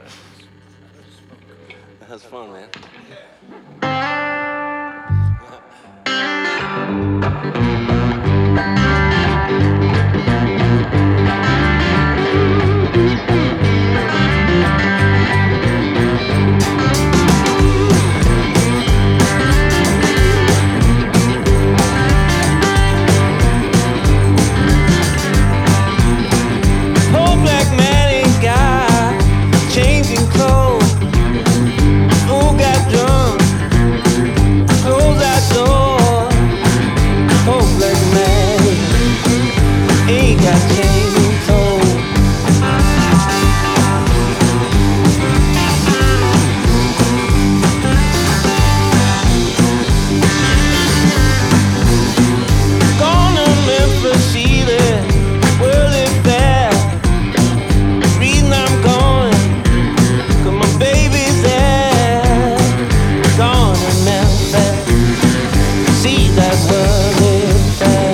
That was fun, man. Old black man ain't got changing clothes. Fool got drunk, close that door. Old black man ain't got changing clothes. Gone to Memphis, see the world is fair. Reason I'm going, 'cause my baby's there. Gone to Memphis, see that world is fair.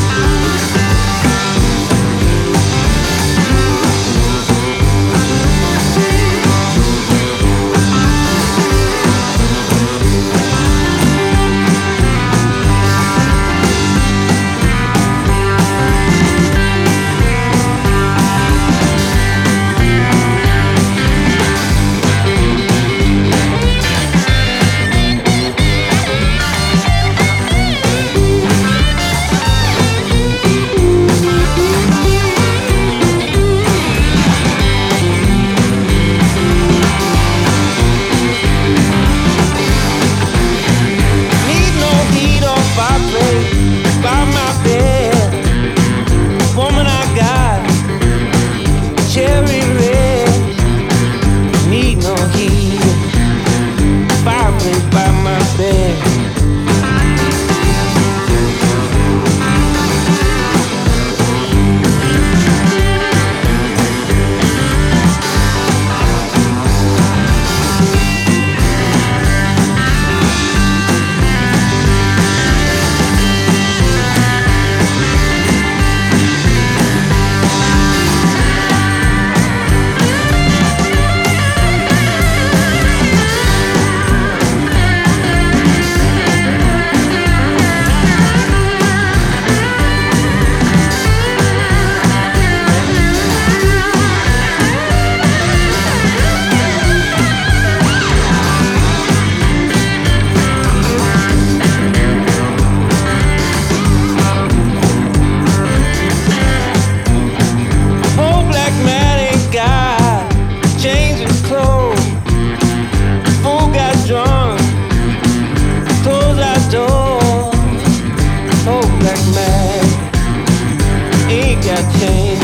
Need no heat or fireplace by my bed. Woman, I got cherry red. Need no heat, fireplace by my bed. Old black man ain't got changing clothes. Fool got drunk, close that door. Old black man ain't got change.